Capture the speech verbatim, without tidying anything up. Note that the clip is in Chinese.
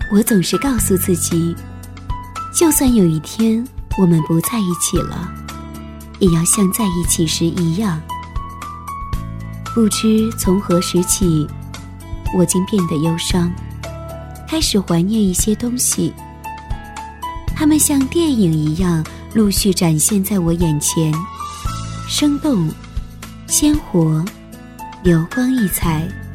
我总是告诉自己，就算有一天我们不在一起了，也要像在一起时一样。不知从何时起，我竟变得忧伤，开始怀念一些东西。它们像电影一样陆续展现在我眼前，生动、鲜活、流光溢彩。